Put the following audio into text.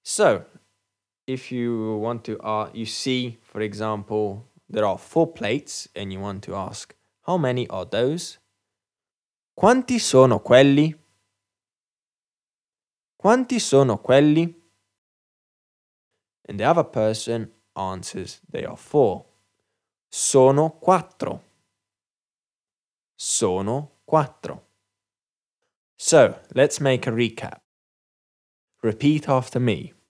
So, if you want to, you see, for example, there are 4 plates and you want to ask, how many are those? Quanti sono quelli? Quanti sono quelli? And the other person answers, they are 4. Sono 4. Sono 4. So, let's make a recap. Repeat after me.